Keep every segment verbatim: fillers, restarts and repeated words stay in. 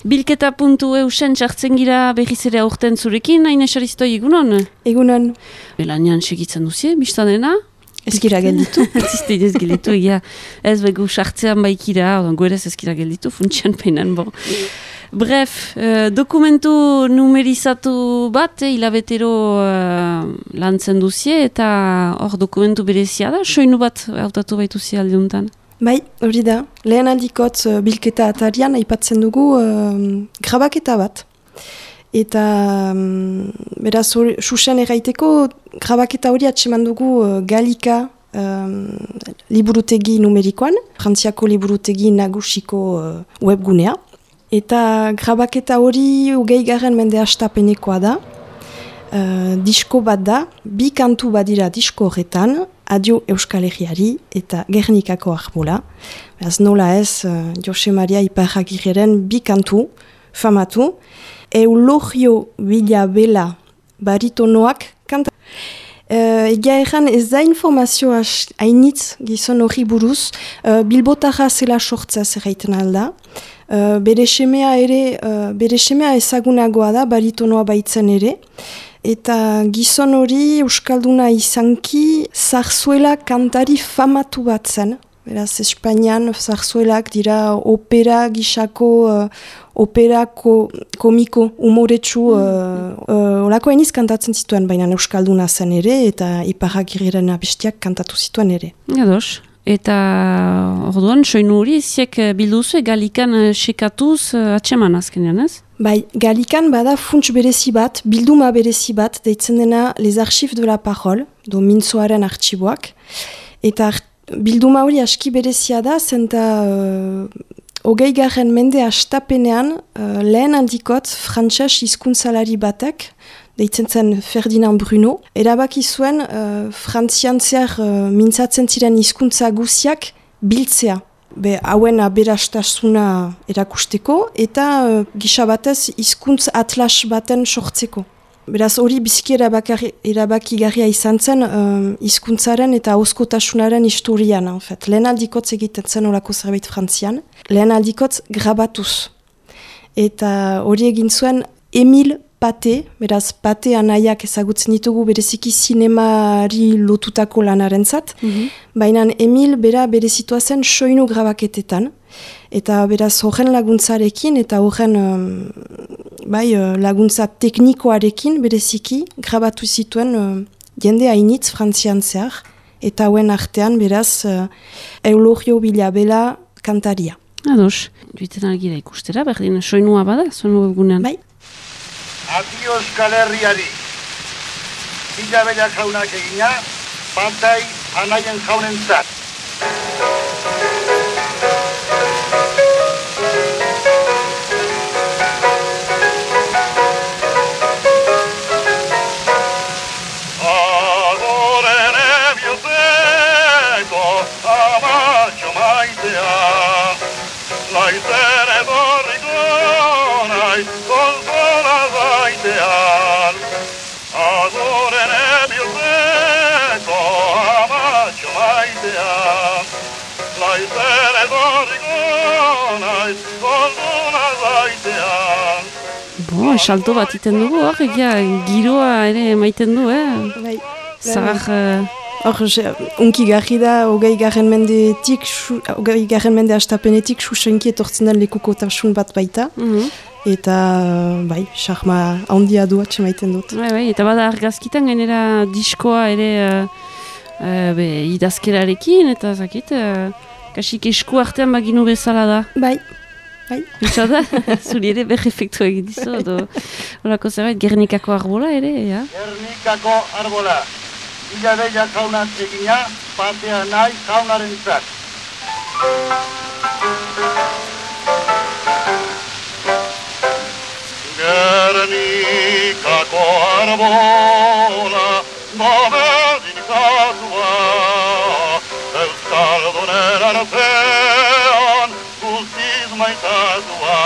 Bilketa puntu eusen txartzen gira berriz ere aurten zurekin, hain esariztoi egunon? Egunon. Belanean segitzen duzie, biztanena? Ez gira gelditu. Ziste ez gelditu, ja. Ez begu sartzean baikira, goerez ez gira gelditu, funtsian peinan, bo. Bref, uh, dokumentu numerizatu bat, eh, hilabetero uh, lantzen duzie, eta hor dokumentu berezia da, soinu bat hautatu baituzi aldiuntan. Bai, hori da. Lehen aldikot uh, bilketa atarian aipatzen dugu uh, grabaketa bat. Eta um, beraz, susen erraiteko, grabaketa hori atseman dugu uh, Galika um, liburutegi numerikoan, Frantziako liburutegi nagusiko uh, webgunea. Eta grabaketa hori hogei garren mende hastapenekoa da. Uh, disko bat da, bi kantu badira disko horretan, Adio Euskal Herriari eta Gernikako Arbola. Beraz, nola ez, uh, Jose Maria Iparragirreren bi kantu famatu. Eulogio Bila Bela baritonoak kanta. Uh, Egia erran ez da informazio hainitz gizon hori buruz, uh, Bilbotarra zela sortza zerraiten alda. Uh, bere semea ere, uh, bere semea ezagunagoa da, baritonoa baitzen ere. Eta gizon hori euskalduna izanki zarzuela kantari famatu bat zen. Beraz, Espainian zarzuelak dira opera gisako, uh, opera ko, komiko, umoretsu, uh, uh, olako eniz kantatzen zituen, baina euskalduna zen ere, eta Iparragirreren abestiak kantatu zituen ere. Gados. Eta orduan, soinu hori, ziek bilduzu, Galikan sekatuz atseman azkenean, ez? Bai, Galikan bada funts berezi bat, bilduma berezi bat, deitzen dena Les Archives de la Parole, do mintzoaren artxiboak. Eta bilduma hori aski berezia da, zenta uh, hogei garren mende hastapenean uh, lehen handikot frantses hizkuntzalari batek, deitzen zen Ferdinand Bruno, erabaki zuen uh, frantzian zehar uh, mintzatzen ziren hizkuntza guziak biltzea. Be, hauen aberastasuna erakusteko eta uh, gisa batez hizkuntz atlas baten sortzeko. Beraz hori biziki erabakigarria izan zen uh, hizkuntzaren eta hauskotasunaren historian. En fait. Lehen aldikotz egiten zen horako zerbait frantzian, lehen aldikotz grabatuz. Eta hori egin zuen Emil Pate, beraz Pate anaiak ezagutzen ditugu bereziki zinemari lotutako lanarentzat, mm-hmm. Baina Emil bera berezitua zen soinu grabaketetan, eta beraz horren laguntzarekin eta horren um, bai, laguntza teknikoarekin bereziki grabatu zituen uh, jende hainitz frantzian zehar, eta hauen artean beraz uh, Eulogio Bila Bela kantaria. Ados, duiten algira ikustera, berdin soinua bada, soinu egunean. Bai. Adio Euskal Herriari, Bila Bela jaunak egina, pantai anaien jaunen zat. Adoren ebioteko amatxo maitea, laizen edorriko nahi konsola zaitean. Adoren ebioteko amatxo maitean, laizen edorriko nahi konsola zaitean. Bo, salto bat iten dugu, hor, egia, giroa ere maiten du, eh? Bai. Zahar... Uh... Hor, unki garri da, hogei garren mendetik, hogei garren mende hastapenetik, susenki etortzen den lekukotasun bat baita. Mm-hmm. Eta, bai, charma handia du atxe maiten dut. Bai, bai, eta bada argazkitan gainera diskoa ere uh, uh, be, idazkerarekin, eta zakit, uh, kasik esku artean baginu bezala da. Bai, bai. Utsa da, zuri ere ber efektu egin dizu, edo horako zerbait, Gernikako Arbola ere, ja? Gernikako Arbola. Bila Bela jaunak egina, patea nahi jaunaren zat. Gernikako Arbola, nobedin katua, Euskaldunen artean, guztiz maitatua.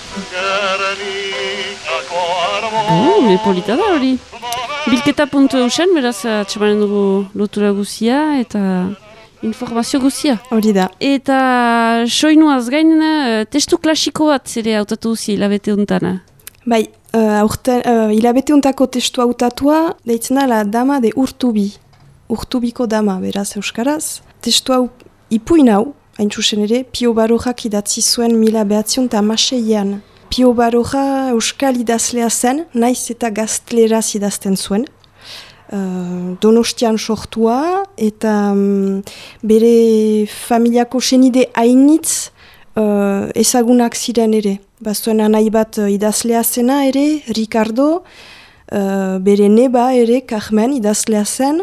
Gernikako Arbola... Oh, me polita da hori. Bilketa puntu eusen, beraz, atxamanen dugu lotura guzia, eta informazio guzia. Hori da. Eta soinuaz gain, uh, testu klasiko bat zere hautatu duzi hilabete untana. Bai, uh, aurten, uh, hilabete untako testu hautatua, deitzen da la dama de Urtubi. Urtubiko dama, beraz euskaraz. Testu hau ipuin hau, hain txusen ere, Pio Barojak idatzi zuen mila behatzion eta amaseian. Pio Baroja euskal idazlea zen, naiz eta gaztleraz idazten zuen. Uh, Donostian sortua eta um, bere familiako senide hainitz uh, ezagunak ziren ere. Bazuen anai bat uh, idazlea zena ere, Ricardo, uh, bere neba ere, Carmen idazlea zen.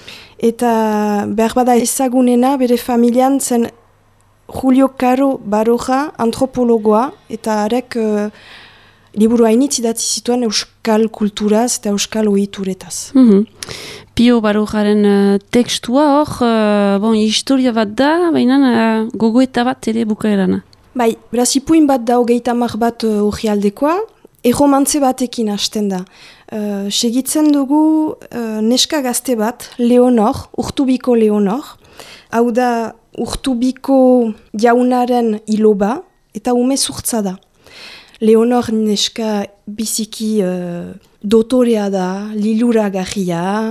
Eta behar bada ezagunena bere familian zen Julio Caro Baroja antropologoa eta harek uh, liburu hainitz idatzi zituen euskal kulturaz eta euskal ohituretaz. Mm-hmm. Pio Barojaren uh, tekstua hor, uh, bon, historia bat da, baina uh, gogoeta bat ere bukaerana. Bai, beraz ipuin bat da hogeita hamar bat hori uh, aldekoa, erromantze batekin hasten da. Uh, segitzen dugu uh, neska gazte bat, Leonor, Urtubiko Leonor, hau da Urtubiko jaunaren iloba eta ume zurtza da. Leonor neska biziki uh, dotorea da, liluragarria,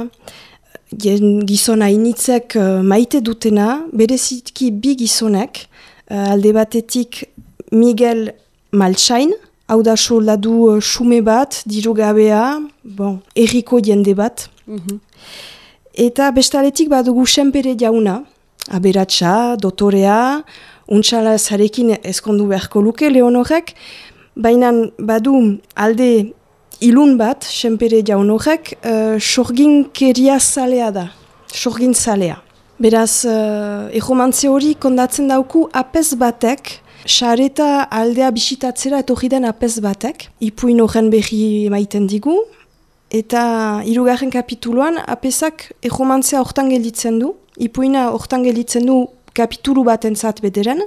gizona initzek uh, maite dutena, bereziki bi gizonek, uh, alde batetik Miguel Maltsain, hau da soldadu uh, xume bat, dirugabea, bon, erriko jende bat. Mm-hmm. Eta bestaletik badugu Senpere jauna, aberatsa, dotorea, untsala zarekin ezkondu beharko luke Leonorek, baina badu alde ilun bat, Senpere jaun horrek, uh, sorginkeria zalea da, sorgin zalea. Beraz, uh, erromantze hori kondatzen dauku apez batek, sareta aldea bisitatzera etorri den apez batek, ipuin horren berri maiten digu, eta hirugarren kapituluan apezak erromantzea hortan gelditzen du, ipuina hortan gelditzen du kapitulu batentzat bederen,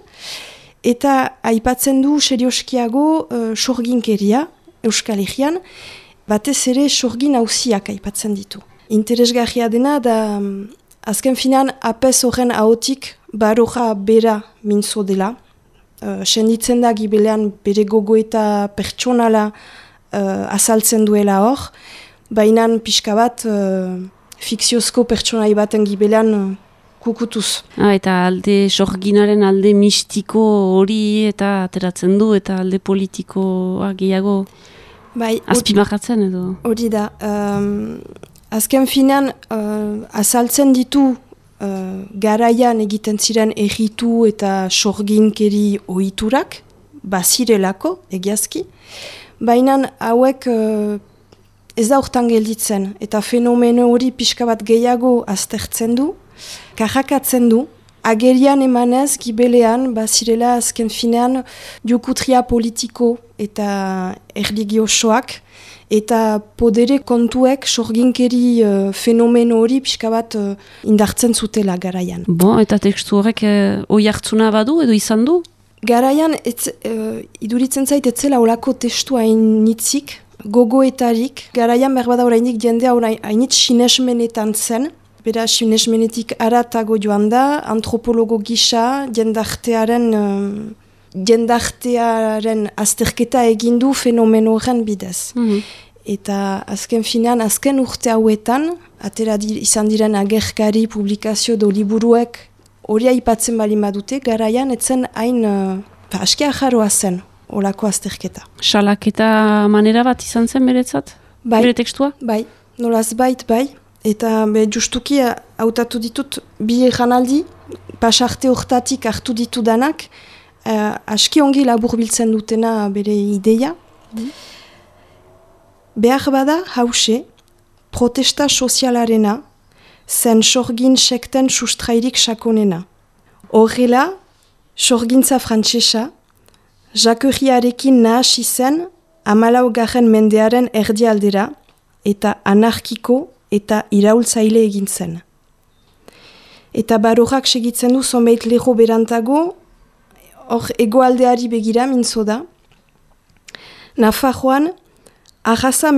eta aipatzen du serioskiago uh, sorginkeria Euskal Herrian, batez ere sorgin hauziak aipatzen ditu. Interesgarria dena da um, azken finean apez horren ahotik Baroja bera mintzo dela. Uh, senditzen da gibelean bere gogo eta pertsonala uh, azaltzen duela hor, baina pixka bat uh, fikziozko pertsonai baten gibelean uh, kukutuz. Ah, eta alde sorginaren alde mistiko hori eta ateratzen du, eta alde politikoa gehiago bai, azpimarratzen edo. Hori da. Um, azken finean uh, azaltzen ditu uh, garaian egiten ziren erritu eta sorginkeri ohiturak, bazirelako, egiazki. Baina hauek uh, ez da hortan gelditzen, eta fenomeno hori pixka bat gehiago aztertzen du, karrakatzen du, agerian emanez, gibelean, bazirela azken finean jokutria politiko eta erligiosoak, eta podere kontuek sorginkeri uh, fenomeno hori pixka bat uh, indartzen zutela garaian. Bon, eta tekstu horrek uh, oi hartzuna badu edo izan du? Garaian, etz, uh, iduritzen zait etzela olako testu hainitzik, gogoetarik, garaian berbada orainik jendea hainitz sinesmenetan zen, bera sinesmenetik aratago joan da, antropologo gisa, jendartearen, uh, jendartearen azterketa egindu fenomeno horren bidez. Mm-hmm. Eta azken finean, azken urte hauetan, atera di, izan diren agerkari, publikazio do liburuek, hori aipatzen bali madute, garaian etzen hain, uh, aski ajarroa zen, olako azterketa. Salaketa manera bat izan zen beretzat? Bai. Bere tekstua? Bai, nolaz bait, bai. Eta be, justuki hautatu ditut bi eganaldi, pasarte hortatik hartu ditu danak, uh, aski ongi labur biltzen dutena bere ideia. Mm. Behar bada hause, protesta sozialarena, zen sorgin sekten sustrairik sakonena. Horrela, sorgintza frantsesa, jakuriarekin nahasi zen, hamalau garren mendearen erdialdera, eta anarkiko, eta iraultzaile egin zen. Eta Barojak segitzen du zonbait leho berantago, hor egoaldeari begira mintzo da. Nafarroan, arraza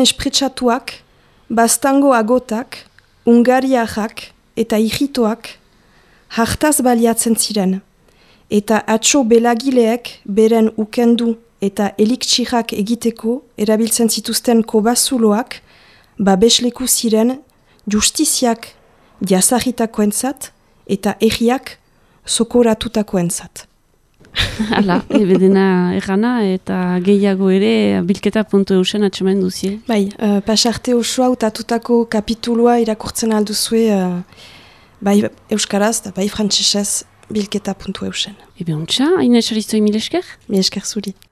mespretsatuak, bastango agotak, ungariarrak eta ihitoak, hartaz baliatzen ziren. Eta atxo belagileek beren ukendu eta eliktxirak egiteko erabiltzen zituzten kobazuloak babesleku ziren justiziak jazarritakoentzat eta erriak sokoratutakoentzat. Hala, ebedena errana eta gehiago ere bilketa puntu eusen atxemen duzie. Bai, uh, pasarte osoa utatutako kapitulua irakurtzen alduzue uh, bai euskaraz eta bai frantsesez bilketa puntu eusen. Ebe ontsa, hain esariztoi mil esker? Mil esker zuri.